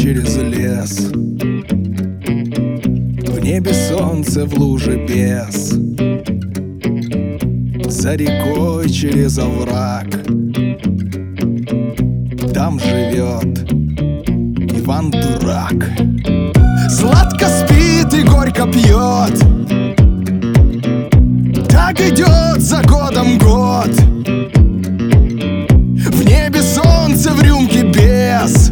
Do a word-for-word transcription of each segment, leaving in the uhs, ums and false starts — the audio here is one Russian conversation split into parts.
через лес. В небе солнце, в луже без. За рекой через овраг там живет Иван Дурак. Сладко спит и горько пьет. Так идет за годом год. В небе солнце, в рюмке без.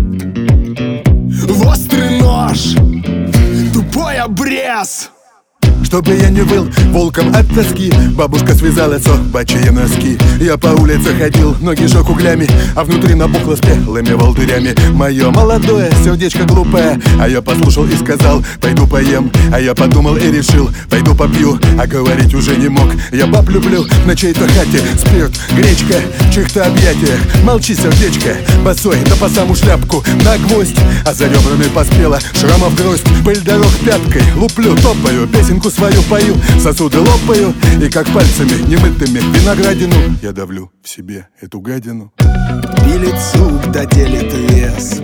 В острый нож тупой обрез. Чтобы я не выл волком от тоски, бабушка связала собачьи носки. Я по улице ходил, ноги жег углями, а внутри набухло спелыми волдырями. Мое молодое сердечко глупое, а я послушал и сказал: пойду поем. А я подумал и решил: пойду попью. А говорить уже не мог. Я баб люблю, на чьей-то хате спирт, гречка, чьих-то объятиях. Молчи, сердечко, босой, да по саму шляпку на гвоздь. А за ребрами поспела шрамов гроздь. Пыль дорог пяткой луплю, топаю, песенку свою пою, сосуды лопаю, и как пальцами немытыми виноградину я давлю в себе эту гадину. Пилит сук, да делит вес.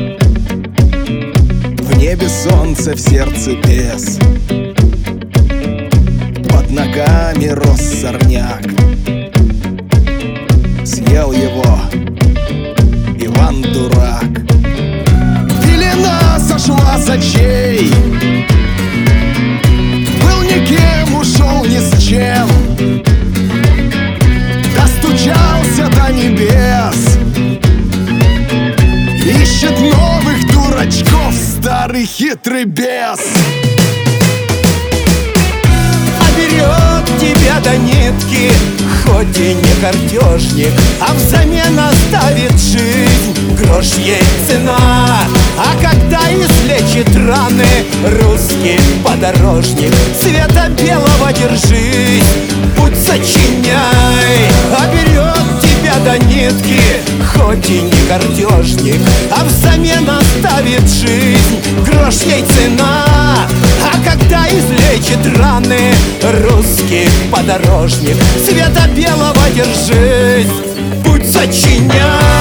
В небе солнце, в сердце без. Под ногами рос сорняк. Съел его Иван Дурак. Пелена сошла с очей. Был никем, ушел ни с чем. Достучался до небес. Ищет новых дурачков старый хитрый бес. А берет тебя до нитки, хоть и не картежник, а взамен оставит жизнь, грош ей цена. А когда излечит раны русский подорожник, цвета белого держись, путь сочиняй. А берет тебя до нитки, хоть и не картежник, а взамен оставит жизнь, грош ей цена. А когда излечит раны русский подорожник, цвета белого держись, путь сочиняй.